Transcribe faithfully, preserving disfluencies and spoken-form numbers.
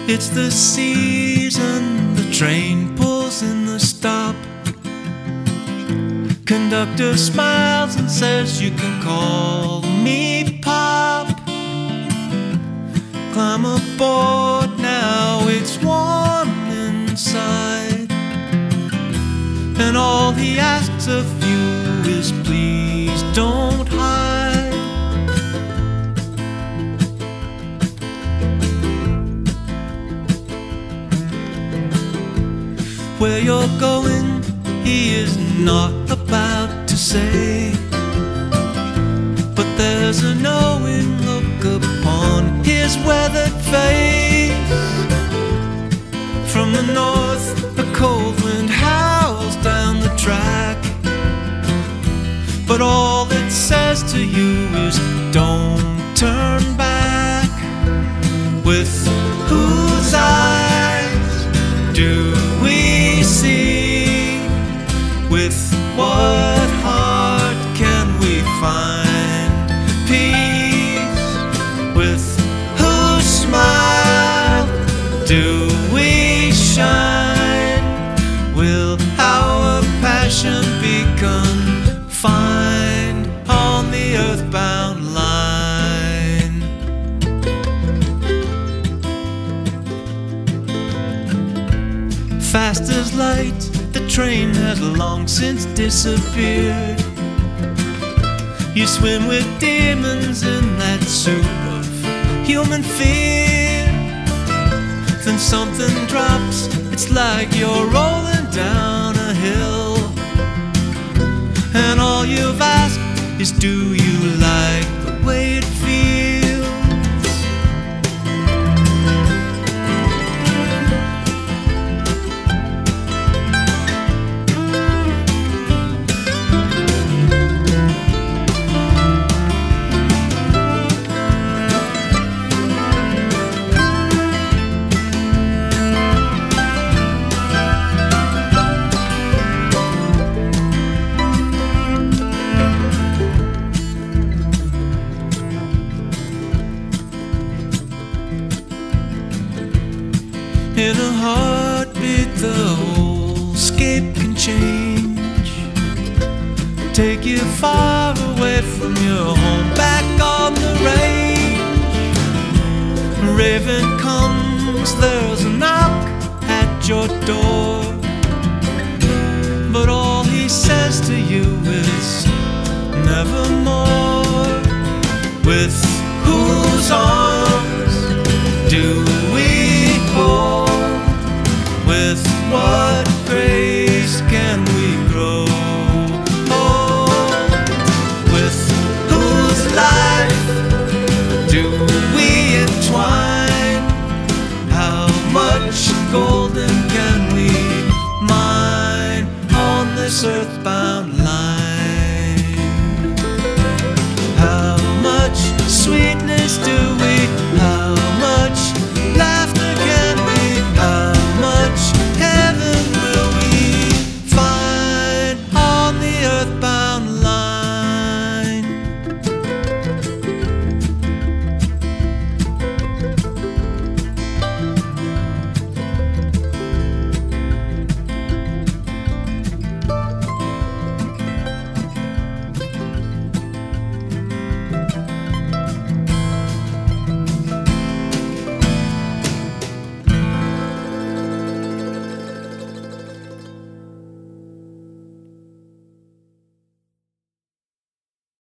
It's the season, the train pulls in the stop. Conductor smiles and says you can call me Pop. Climb aboard now, it's warm inside, and all he asks of you is please don't hide. Where you're going, he is not about to say, but there's a knowing look upon his weathered face. From the north, a cold wind howls down the track, but all it says to you is don't turn back. With whose eyes do we see? With what heart can we find peace? With whose smile do we shine? Will our passion be confined on the earthbound line? Fast as light, the train has long since disappeared. You swim with demons in that soup of human fear. Then something drops, it's like you're rolling down a hill, and all you've asked is do you like the way it feels? In a heartbeat, the whole scape can change, take you far away from your home, back on the range. Raven comes, there's a knock at your door, but all he says to you is nevermore. With